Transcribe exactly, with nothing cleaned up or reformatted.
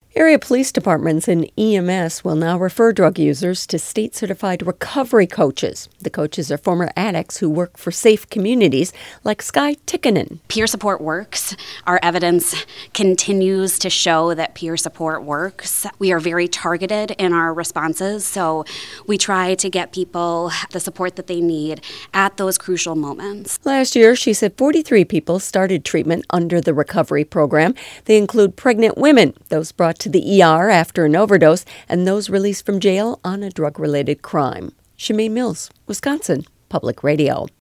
Area police departments and E M S will now refer drug users to state-certified recovery coaches. The coaches are former addicts who work for safe communities like Sky Tikkanen. Peer support works. Our evidence continues to show that peer support works. We are very targeted in our responses, so we try to get people the support that they need at those crucial moments. Last year, she said forty-three people started treatment under the recovery program. They include pregnant women, those brought to the E R after an overdose, and those released from jail on a drug-related crime. Shemaine Mills, Wisconsin Public Radio.